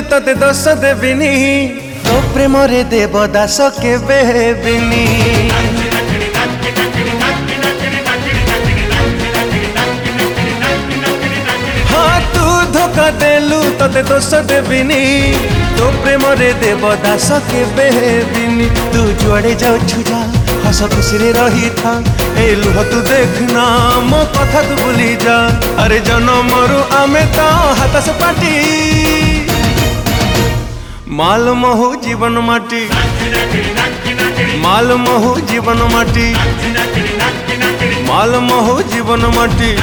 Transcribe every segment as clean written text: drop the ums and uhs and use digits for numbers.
तते दोष देविनी तो प्रेम रे देव दास केबे हेबिनी। हाँ तू धोखा देलु तते दोष देविनी तो प्रेम रे देव दास केबे हेबिनी। तू जुआड़े जाउछु जा हस खुशी रे रही था ए लुह तू देखना मो कथा तू भूली जा। अरे जनमरु आमे तो हाथ से पाटी माल महु जीवन माटी माल महु जीवन माटी माल महु जीवन माटी।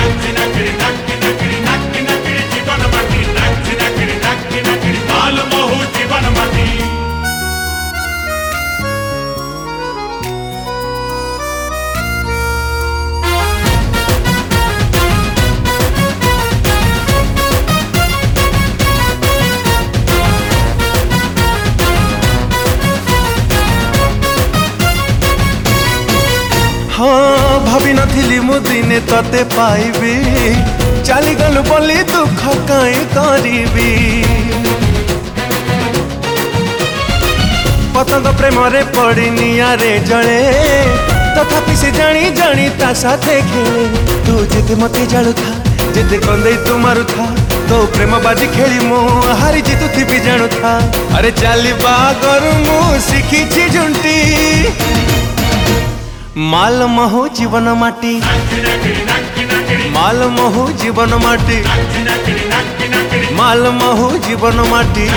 हाँ भाभी नथिली मु दिने तते पाइबी चली गलु बोली दुख कहीं करीबी। पतंग प्रेम रे पड़ी निया रे जले तथापि से जानी जानी ता साथे खेले। तू जिते मते जालु था जिते कंदे तू मारु था तो प्रेम बाजी खेली मु हारी जीतु थी भी जानू था। अरे चाली बागर मु सीखी छी झुंटी माल महु जीवन माटी माल महु जीवन माटी माल महु जीवन माटी।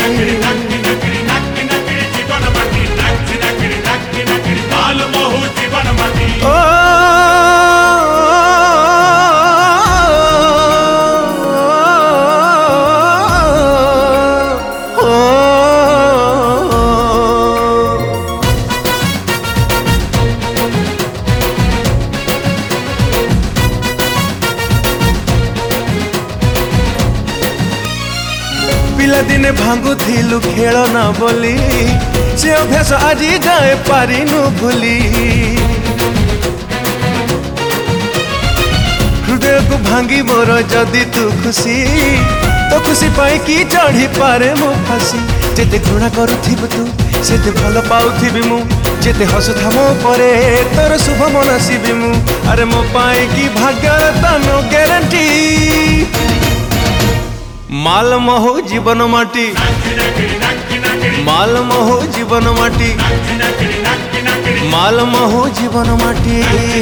पिला दिने भांगु थिलु खेल न बोली से अभ्यास आजी जाए पारिनु भूली। हृदय को भांगी मोर जदि तू खुशी तो खुशी पाई कि चढ़ी पारे मो फांसी। जेते घृणा करुथिबु तू सेते भल पाउथिबि मु जेते हसुथा मो परे तोर शुभ मनसिबि मु। अरे मो पाई कि भाग्य त नो ग्यारंटी माल महु जीवन माटी माल महु जीवन माटी माल महु जीवन माटी।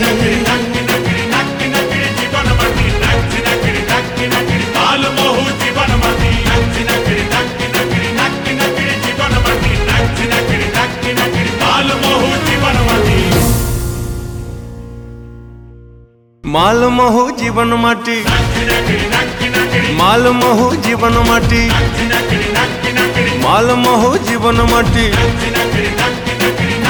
माल महु जीवन माटी माल महु जीवन माटी माल महु जीवन माटी।